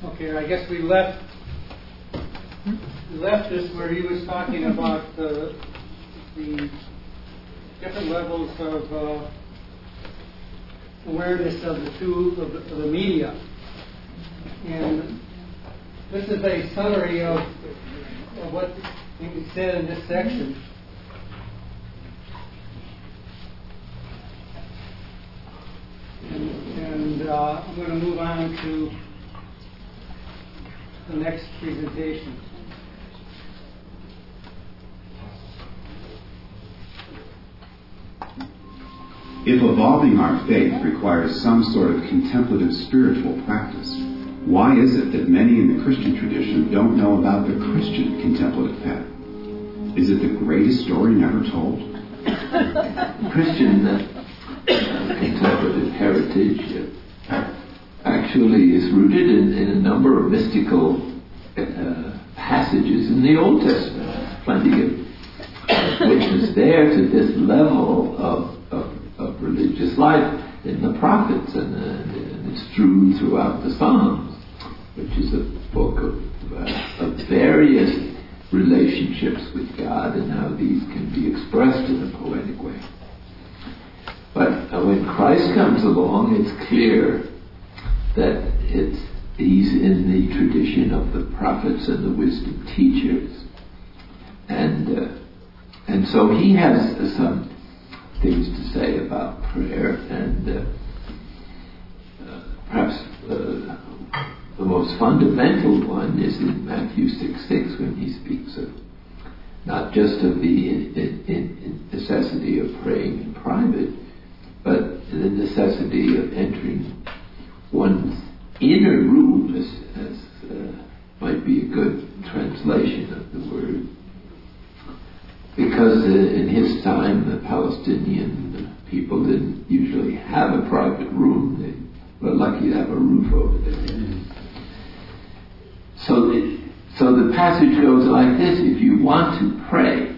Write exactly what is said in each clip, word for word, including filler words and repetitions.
Okay, I guess we left we left this where he was talking about the, the different levels of uh, awareness of the two of the, of the media, and this is a summary of, of what he said in this section. And, and uh, I'm going to move on to the next presentation. If evolving our faith requires some sort of contemplative spiritual practice, why is it that many in the Christian tradition don't know about the Christian contemplative path? Is it the greatest story never told? Christian uh, contemplative heritage uh, actually is rooted in, in a number of mystical uh, passages in the Old Testament. Plenty of witness there to this level of, of, of religious life in the prophets, and, uh, and it's true throughout the Psalms, which is a book of, uh, of various relationships with God and how these can be expressed in a poetic way. But uh, when Christ comes along, it's clear that it's he's in the tradition of the prophets and the wisdom teachers, and uh, and so he has uh, some things to say about prayer, and uh, uh, perhaps uh, the most fundamental one is in Matthew six six, when he speaks of not just of the in, in, in necessity of praying in private, but the necessity of entering one's inner room, as, as uh, might be a good translation of the word. Because uh, in his time, the Palestinian people didn't usually have a private room. They were lucky to have a roof over their head. So the, so the passage goes like this: if you want to pray,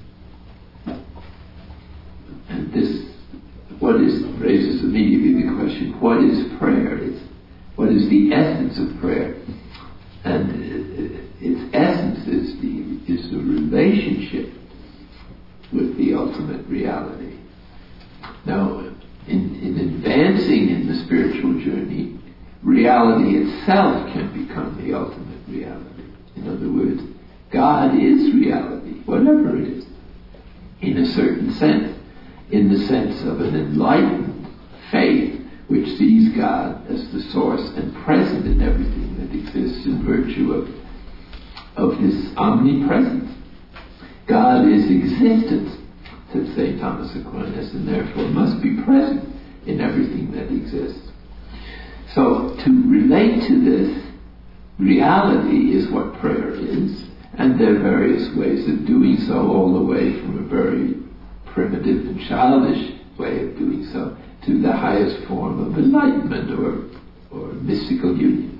and this, what is, raises immediately the question, what is prayer? It's, what is the essence of prayer? And it, its essence is the, is the relationship with the ultimate reality. Now, in, in advancing in the spiritual journey, reality itself can become the ultimate reality. In other words, God is reality, whatever it is, in a certain sense, in the sense of an enlightened faith which sees God as the source and present in everything that exists in virtue of, of his omnipresence. God is existence, said Saint Thomas Aquinas, and therefore must be present in everything that exists. So to relate to this reality is what prayer is, and there are various ways of doing so, all the way from a very primitive and childish way of doing so to the highest form of enlightenment or, or mystical union.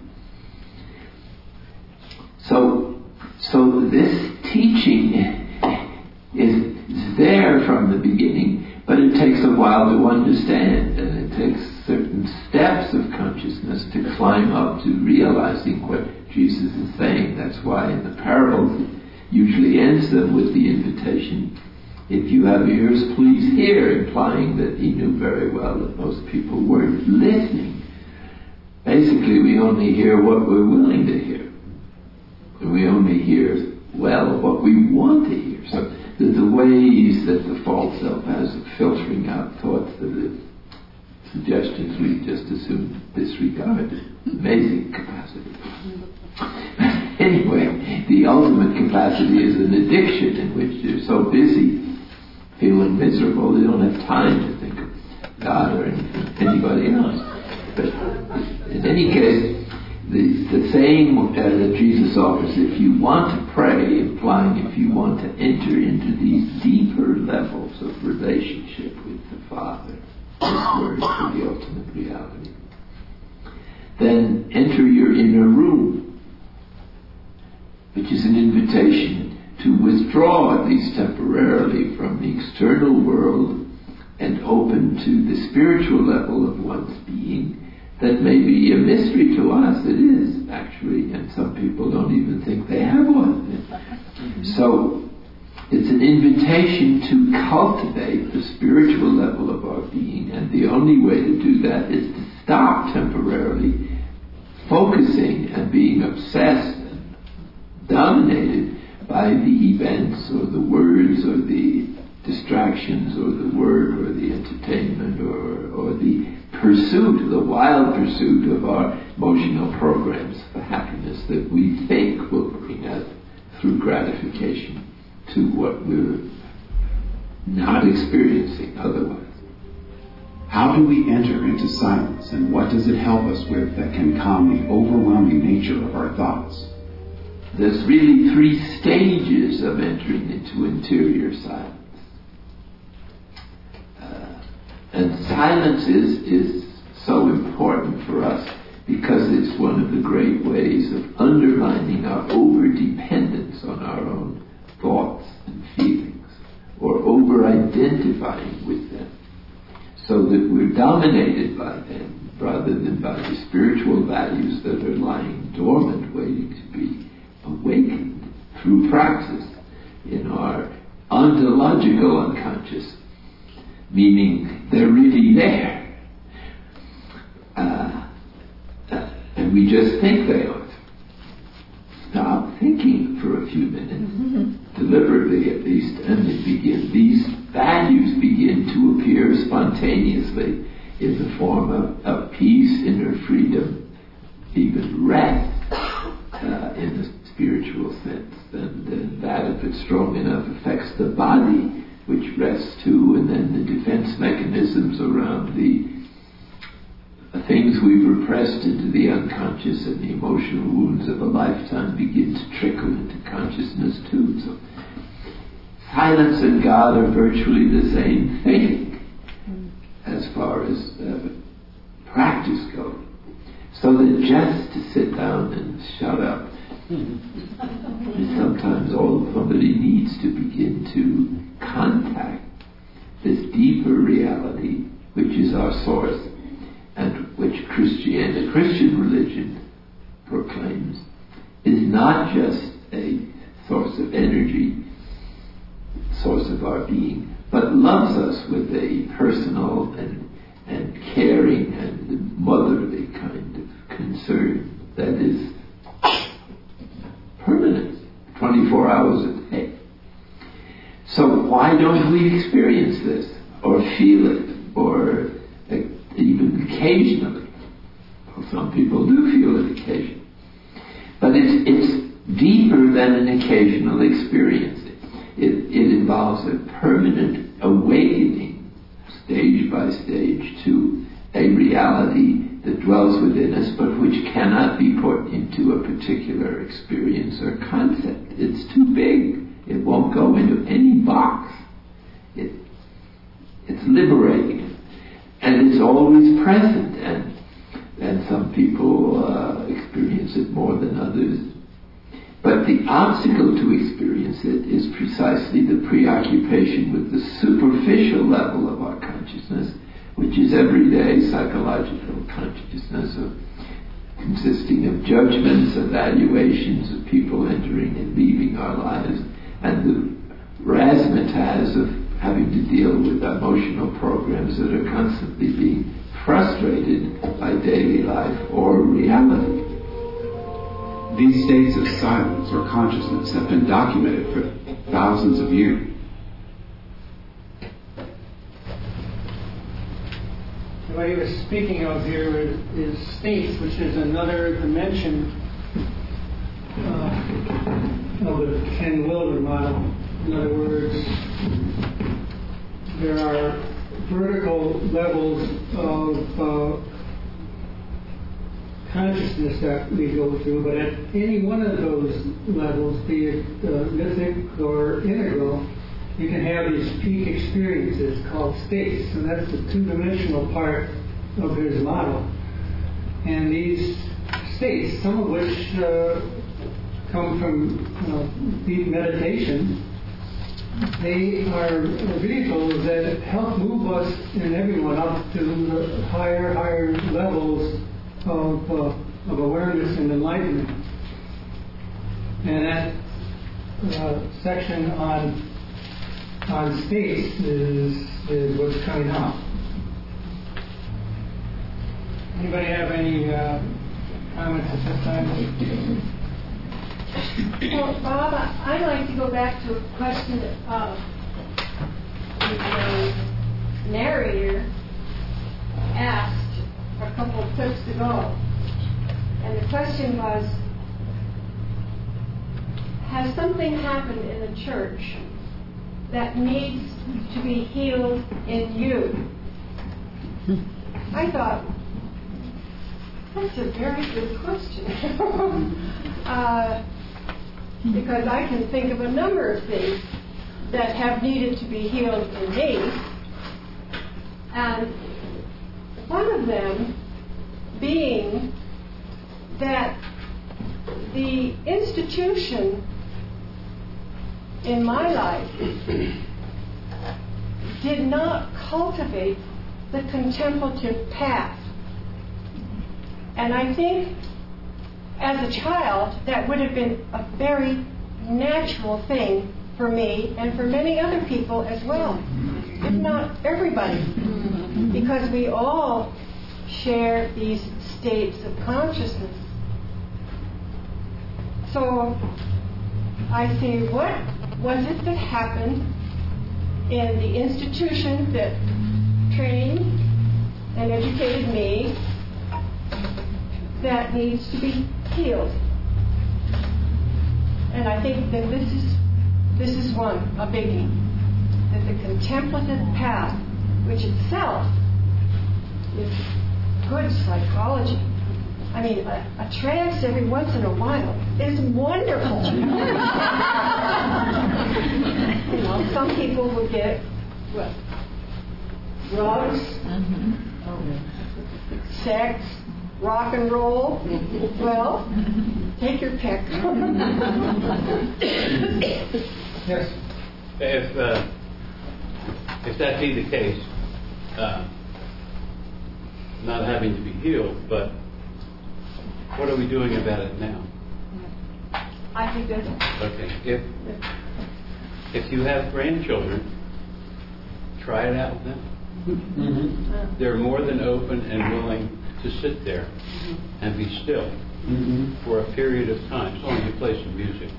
So, so this teaching is there from the beginning, but it takes a while to understand, and it takes certain steps of consciousness to climb up to realizing what Jesus is saying. That's why in the parables it usually ends them with the invitation, if you have ears, please hear, implying that he knew very well that most people weren't listening. Basically, we only hear what we're willing to hear. And we only hear, well, what we want to hear. So the, the ways that the false self has of filtering out thoughts that are suggestions we just assume disregard. Amazing capacity. Anyway, the ultimate capacity is an addiction in which they're so busy feeling miserable they don't have time to think of God or anybody else. But in any case, the, the saying uh, that Jesus offers, if you want to pray, implying if you want to enter into these deeper levels of relationship with the Father, this word for the ultimate reality, then enter your inner room, which is an invitation to withdraw, at least temporarily, from the external world and open to the spiritual level of one's being, that may be a mystery to us. It is, actually, and some people don't even think they have one. So, it's an invitation to cultivate the spiritual level of our being, and the only way to do that is to stop temporarily focusing and being obsessed and dominated by the events or the words or the distractions or the work or the entertainment or, or the pursuit, the wild pursuit of our emotional programs for happiness that we think will bring us through gratification to what we're not experiencing otherwise. How do we enter into silence, and what does it help us with that can calm the overwhelming nature of our thoughts? There's really three stages of entering into interior silence. Uh, and silence is, is so important for us because it's one of the great ways of underlining our over-dependence on our own thoughts and feelings, or over-identifying with them, so that we're dominated by them rather than by the spiritual values that are lying dormant, waiting to be awakened through praxis in our ontological unconscious, meaning they're really there. Uh, uh, and we just think they are. Stop thinking for a few minutes, mm-hmm. deliberately at least, and it begin, these values begin to appear spontaneously in the form of, of peace, inner freedom, even rest uh, in the spiritual sense. And, and that, if it's strong enough, affects the body, which rests too, and then the defense mechanisms around the things we've repressed into the unconscious and the emotional wounds of a lifetime begin to trickle into consciousness too. So silence and God are virtually the same thing as far as uh, practice goes. So that just to sit down and shut up is sometimes all somebody needs to begin to contact this deeper reality, which is our source, and which Christianity, Christian religion proclaims, is not just a source of energy, source of our being, but loves us with a personal and, and caring and motherly kind of concern that is permanent, twenty-four hours a day. So why don't we experience this, or feel it, or even occasionally? Well, some people do feel it occasionally. But it's, it's deeper than an occasional experience. It, it involves a permanent awakening, stage by stage, to a reality that dwells within us, but which cannot be put into a particular experience or concept. It's too big. It won't go into any box. It, it's liberating. And it's always present, and and some people uh, experience it more than others. But the obstacle to experience it is precisely the preoccupation with the superficial level of our consciousness, which is everyday psychological consciousness, of, consisting of judgments, evaluations of people entering and leaving our lives, and the razzmatazz of having to deal with emotional programs that are constantly being frustrated by daily life or reality. These states of silence or consciousness have been documented for thousands of years. What he was speaking of here is, is states, which is another dimension uh, of the Ken Wilber model. In other words, there are vertical levels of uh, consciousness that we go through, but at any one of those levels, be it uh, mythic or integral, you can have these peak experiences called states, and that's the two-dimensional part of his model. And these states, some of which uh, come from uh, deep meditation, They are vehicles that help move us and everyone up to the higher, higher levels of, uh, of awareness and enlightenment. And that uh, section on on states is is what's coming up. Anybody have any uh, comments at this time? Well, Bob, I'd like to go back to a question of the narrator asked a couple of clips ago. And the question was, has something happened in the church that needs to be healed in you? I thought, that's a very good question. uh, because I can think of a number of things that have needed to be healed in me. And one of them being that the institution in my life did not cultivate the contemplative path. And I think as a child that would have been a very natural thing for me and for many other people as well, if not everybody, because we all share these states of consciousness. So I say, what was it that happened in the institution that trained and educated me that needs to be healed? And I think that this is this is one, a biggie. That the contemplative path, which itself is good psychology. I mean, a, a trance every once in a while is wonderful. You know, some people would get what? Drugs, mm-hmm. sex, rock and roll. Well, take your pick. Yes. If uh, if that be the case, uh, not having to be healed, but what are we doing about it now? I think that's okay. If if you have grandchildren, try it out with them. Mm-hmm. They're more than open and willing to sit there mm-hmm. and be still mm-hmm. for a period of time, as long as you play some music.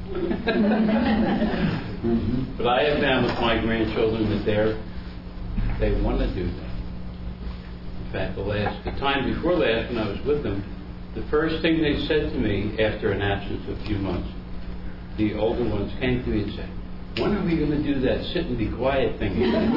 mm-hmm. But I have found with my grandchildren that they're they want to do that. In fact, the last the time before last when I was with them, the first thing they said to me after an absence of a few months, the older ones came to me and said, when are we going to do that sit and be quiet thing again?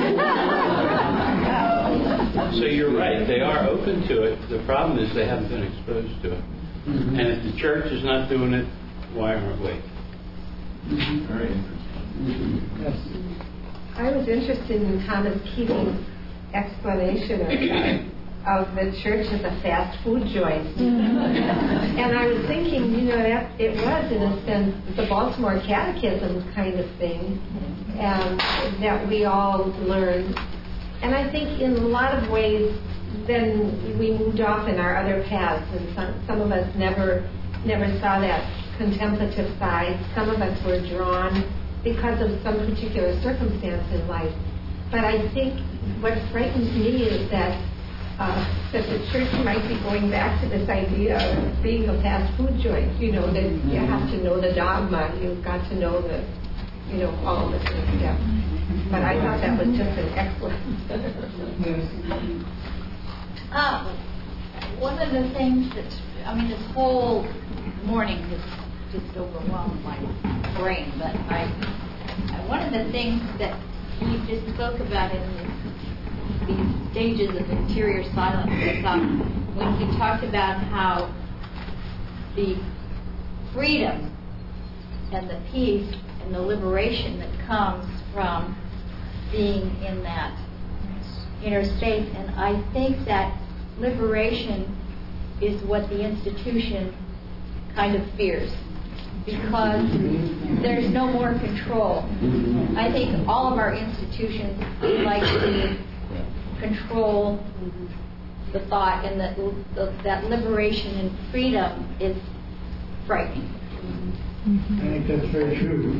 So you're right, they are open to it. The problem is they haven't been exposed to it. Mm-hmm. And if the church is not doing it, why aren't we? Mm-hmm. Very interesting. Mm-hmm. Yes. I was interested in Thomas Keating's explanation of that. Of the church as a fast food joint. And I was thinking, you know, that it was, in a sense, the Baltimore Catechism kind of thing, and that we all learned. And I think in a lot of ways, then we moved off in our other paths, and some, some of us never, never saw that contemplative side. Some of us were drawn because of some particular circumstance in life. But I think what frightens me is that Uh, that the church might be going back to this idea of being a fast food joint. You know, that you have to know the dogma, you've got to know the, you know, all the steps. But I thought that was just an excellent. uh, one of the things that, I mean, this whole morning has just overwhelmed my brain, but I, one of the things that you just spoke about in this these stages of interior silence, I thought when he talked about how the freedom and the peace and the liberation that comes from being in that inner state, and I think that liberation is what the institution kind of fears. because there's no more control. I think all of our institutions like to control the thought, and that the, that liberation and freedom is frightening. I think that's very true.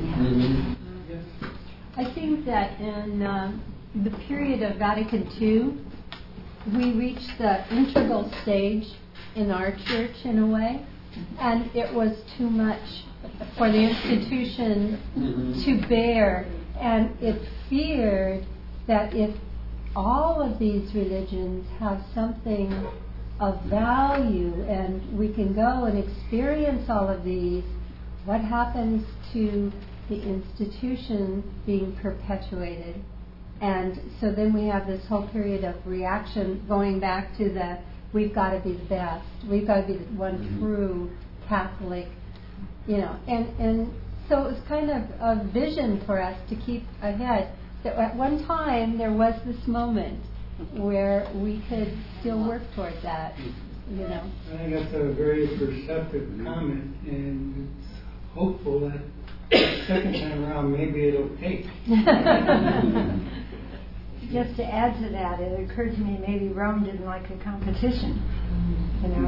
I think that in uh, the period of Vatican Two, we reached the integral stage in our church in a way, and it was too much for the institution to bear, and it feared that if all of these religions have something of value and we can go and experience all of these, what happens to the institution being perpetuated? And so then we have this whole period of reaction going back to the we've got to be the best, we've got to be the one true Catholic, you know, and, and so it was kind of a vision for us to keep ahead. That at one time there was this moment where we could still work toward that, you know. I think that's a very perceptive comment, and it's hopeful that the second time around maybe it'll take. Just to add to that, it occurred to me maybe Rome didn't like a competition, you know.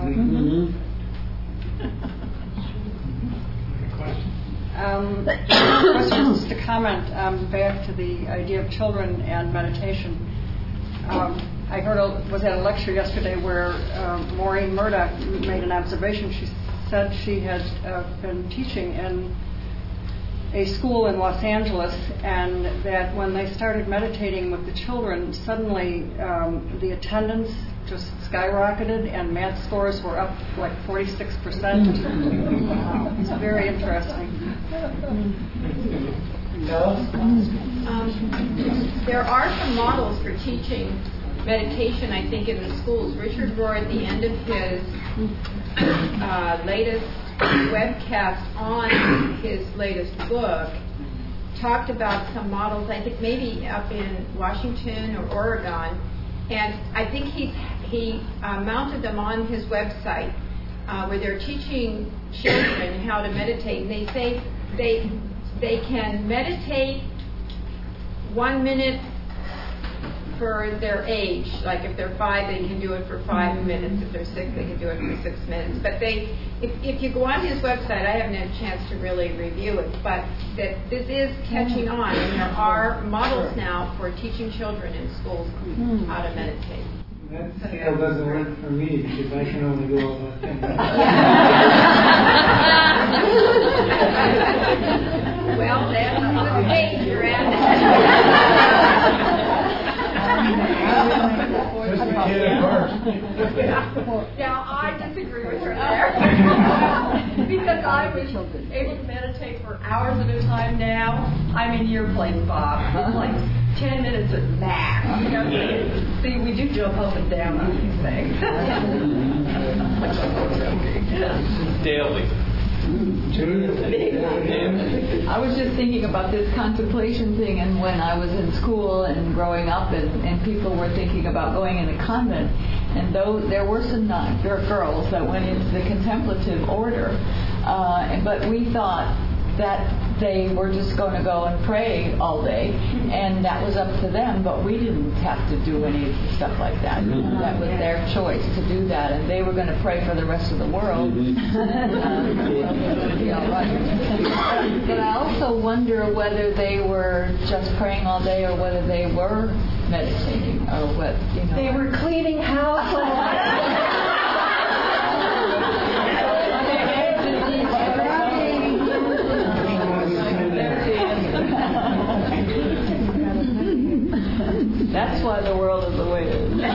Um, just to comment um, back to the idea of children and meditation. Um, I heard a, was at a lecture yesterday where um, Maureen Murdoch made an observation. She said she had uh, been teaching in a school in Los Angeles, and that when they started meditating with the children, suddenly um, the attendance just skyrocketed and math scores were up like forty-six percent. Wow. It's very interesting. Um, there are some models for teaching meditation, I think, in the schools. Richard Rohr, at the end of his uh, latest webcast on his latest book, talked about some models, I think maybe up in Washington or Oregon, and I think he he uh, mounted them on his website uh, where they're teaching children how to meditate, and they say they they can meditate one minute for their age. Like if they're five, they can do it for five minutes. If they're six, they can do it for six minutes. But they, if, if you go on his website, I haven't had a chance to really review it, but that this is catching on, and there are models now for teaching children in schools how to meditate. That scale doesn't work for me because I can only go about ten minutes. Well, that's the stage you're at. Now, I disagree with her there. Because I was able to meditate for hours at a time now. I'm in your place, Bob. It's like ten minutes at max. You know, see, we do jump up and down on these things. Daily. I was just thinking about this contemplation thing, and when I was in school and growing up, and, and people were thinking about going in a convent, and though there were some non, there were girls that went into the contemplative order, uh, and, but we thought that they were just going to go and pray all day, and that was up to them, but we didn't have to do any of the stuff like that. Mm-hmm. That was their choice to do that, and they were going to pray for the rest of the world. Mm-hmm. uh, but I also wonder whether they were just praying all day or whether they were meditating, or what, you know. They were cleaning households. That's why the world is the way it is.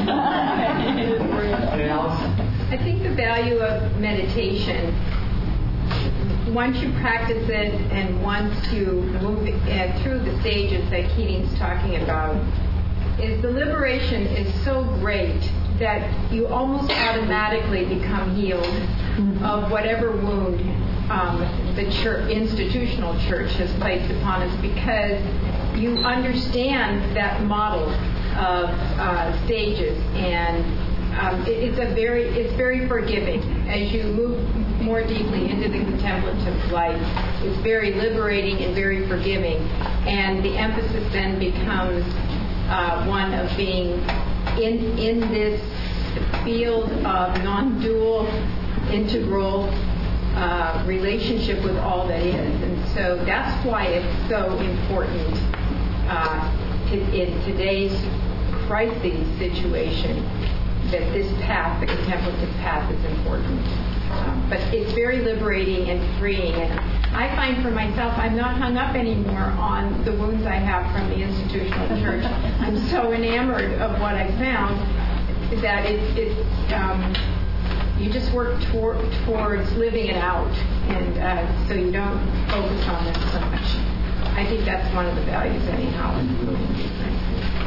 I think the value of meditation, once you practice it and once you move uh, through the stages that Keating's talking about, is the liberation is so great that you almost automatically become healed of whatever wound um, the church, institutional church has placed upon us, because you understand that model of uh, stages, and um, it, it's a very it's very forgiving as you move more deeply into the contemplative life, it's very liberating and very forgiving. And the emphasis then becomes uh, one of being in in this field of non-dual, integral uh, relationship with all that is. And so that's why it's so important uh, in, in today's crisis situation that this path, the contemplative path, is important. Um, but it's very liberating and freeing. And I find for myself, I'm not hung up anymore on the wounds I have from the institutional church. I'm so enamored of what I found that it's, it's um, you just work tor- towards living it out, and uh, so you don't focus on it so much. I think that's one of the values, anyhow, in moving these things.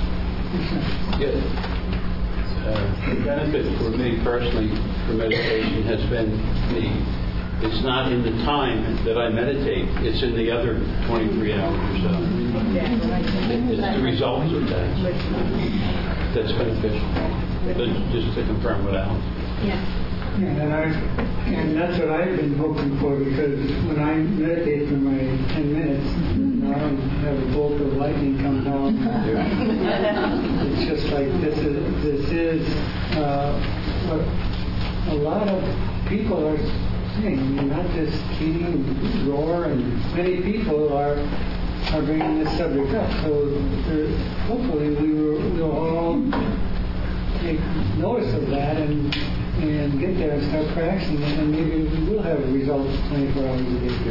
Good. Uh, the benefit for me personally for meditation has been the, it's not in the time that I meditate, it's in the other twenty-three hours or so. It, it's the results of that that's beneficial. But just to confirm what Alan said. Yeah. And I, and that's what I've been hoping for, because when I meditate for my ten minutes, I have a bolt of lightning come down. It's just like this is this is uh, what a lot of people are saying. Not just Keating, Rohr, and many people are are bringing this subject up. So there, hopefully we will we'll all take notice of that and. and get there and start practicing it, and maybe we will have results twenty-four hours a day.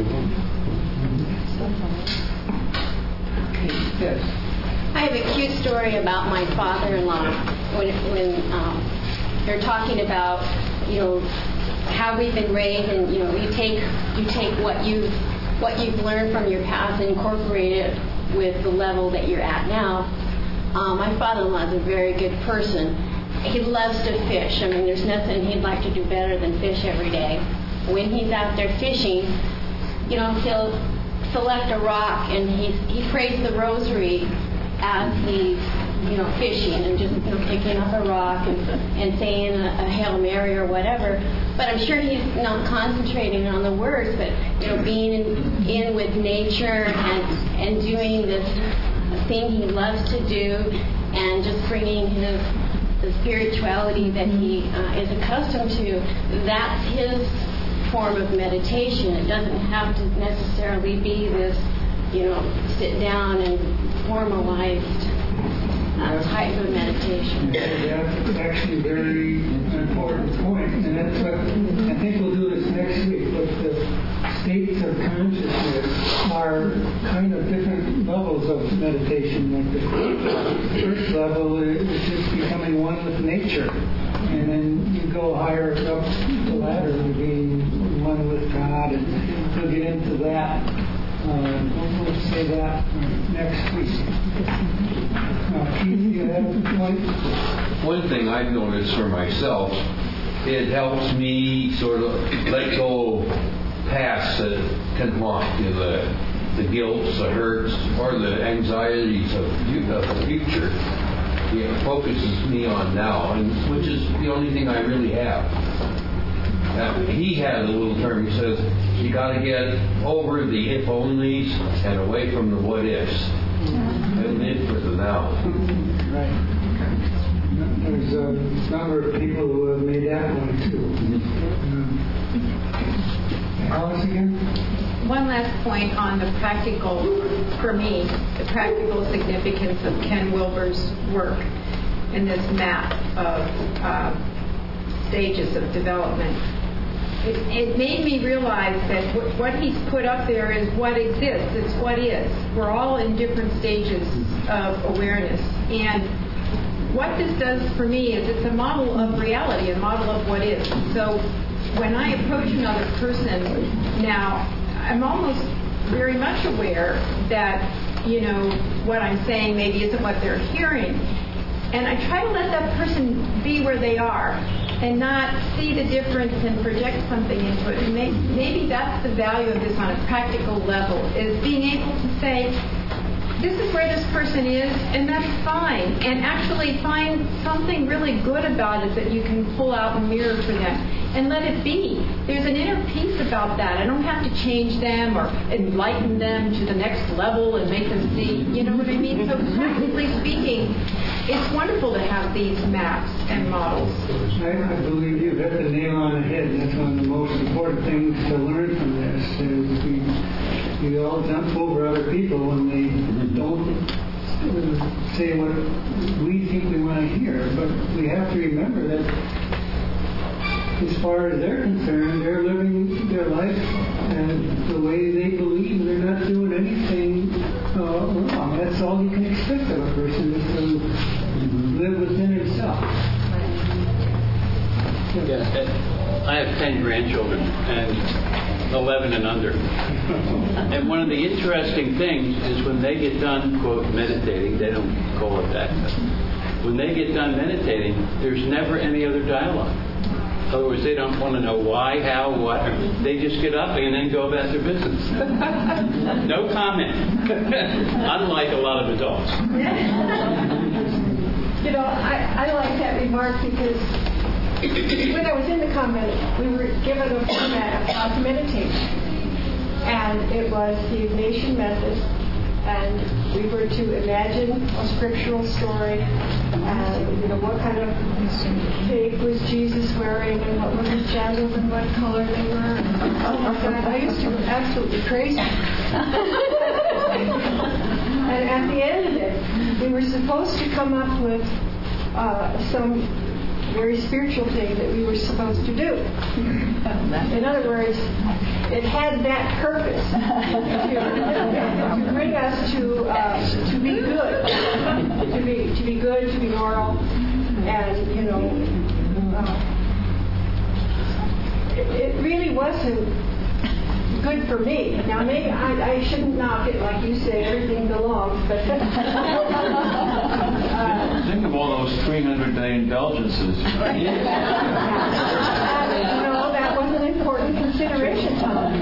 Okay, yes. I have a cute story about my father-in-law when, when um, they're talking about, you know, how we've been raised, and you know, you take you take what you what you've learned from your past and incorporate it with the level that you're at now. Um, my father-in-law is a very good person. He loves to fish. I mean, there's nothing he'd like to do better than fish every day. When he's out there fishing, you know, he'll select a rock and he he prays the rosary as he's, you know, fishing, and just, you know, picking up a rock and, and saying a, a Hail Mary or whatever. But I'm sure he's not concentrating on the words, but, you know, being in, in with nature and, and doing this thing he loves to do, and just bringing his the spirituality that he uh, is accustomed to. That's his form of meditation. It doesn't have to necessarily be this, you know, sit down and formalized uh, type of meditation. Yeah, that's actually a very important point, and that's what I think we'll do this next week. But the states of consciousness are kind of different levels of meditation. Like the first level is just becoming one with nature, and then you go higher up the ladder to being one with God, and we'll get into that. Uh, we'll say that next week. Uh, Keith, you have a point? One thing I've noticed for myself, it helps me sort of let go past that can haunt you, the the guilt, the hurts, or the anxieties of, of the future. It focuses me on now, and which is the only thing I really have. Now, he had a little term. He says you got to get over the if onlys and away from the what ifs, and live for the now. Right. There's a number of people who have made that one too. Um, Alice again? One last point on the practical, for me, the practical significance of Ken Wilber's work in this map of uh, stages of development. It, it made me realize that w- what he's put up there is what exists. It's what is. We're all in different stages of awareness. And what this does for me is it's a model of reality, a model of what is. So when I approach another person now, I'm almost very much aware that, you know, what I'm saying maybe isn't what they're hearing. And I try to let that person be where they are and not see the difference and project something into it. And maybe, maybe that's the value of this on a practical level, is being able to say, this is where this person is, and that's fine. And actually find something really good about it that you can pull out and mirror for them. And let it be. There's an inner peace about that. I don't have to change them or enlighten them to the next level and make them see, you know what I mean? So practically speaking, it's wonderful to have these maps and models. I, I believe you hit the nail on the head. That's one of the most important things to learn from this. Is we, we all jump over other people when they don't say what we think we want to hear. But we have to remember that as far as they're concerned, they're living their life and the way they believe. They're not doing anything uh, wrong. That's all you can expect of a person, is to live within himself. Yeah, I have ten grandchildren and eleven and under. And one of the interesting things is when they get done, quote, meditating, they don't call it that, but when they get done meditating, there's never any other dialogue. In other words, they don't want to know why, how, what. They just get up and then go about their business. No comment. Unlike a lot of adults. You know, I, I like that remark because when I was in the convent, we were given a format of how to meditate. And it was the Ignatian method. And we were to imagine a scriptural story, and you know what kind of cape was Jesus wearing, and what were his sandals, and what color they were. And I used to be absolutely crazy. And at the end of it, we were supposed to come up with uh, some very spiritual thing that we were supposed to do. In other words, it had that purpose to, to bring us to uh, to be good, to be to be good, to be moral, and you know, uh, it, it really wasn't good for me. Now maybe I, I shouldn't knock it, like you say, everything belongs, but. uh, Think of all those three hundred day indulgences. No, that was an important consideration, Tom.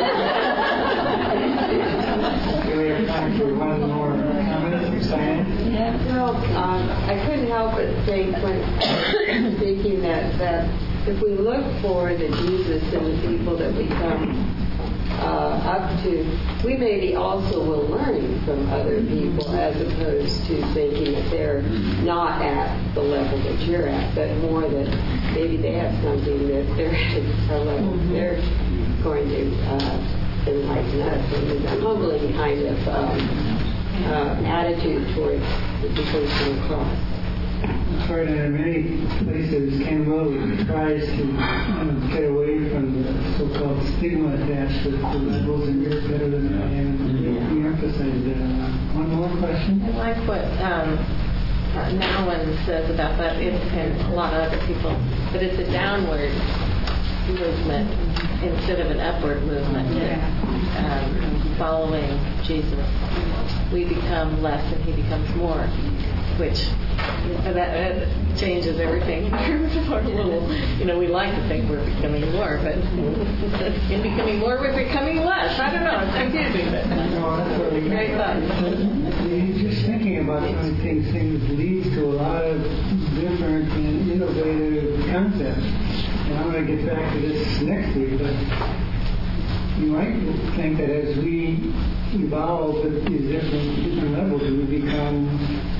We have time for one more comment from science. Well, um, I couldn't help but think when thinking that, that if we look for the Jesus in the people that we come uh, up to, we maybe also will learn from other people as opposed to thinking that they're not at the level that you're at, but more that maybe they have something that they're at a level they're going to uh, enlighten us. And a humbling kind of um, uh, attitude towards the people who cross. That's right, and in many places, Campbell tries to um, get away from the so-called stigma attached with the levels, and you're better than I am. We emphasize that. One more question? I like what um, uh, Nowlan says about that, it, and a lot of other people, but it's a downward movement instead of an upward movement. Um, following Jesus, we become less and he becomes more, which you know, that, that changes everything in terms of our little, you know, we like to think we're becoming more, but in becoming more, we're becoming less. I don't know, it's confusing, but great thought. Just thinking about some of these things leads to a lot of different and innovative concepts. And I'm going to get back to this next week, but you might think that as we evolve at these different, different levels, we become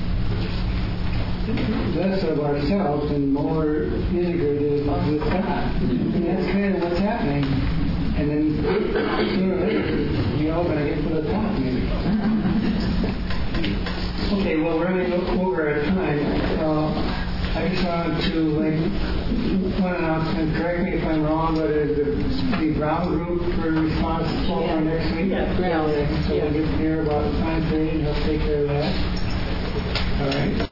less of ourselves and more integrated with God. And that's kind of what's happening. And then sooner or later, we all going to get to the top, maybe. Okay, well, we're running over our time. Uh, I just wanted to, like, one announcement, correct me if I'm wrong, but is the, the Brown group for responsible for next week? Yeah, Brown. So we'll get to hear about the time period, he'll take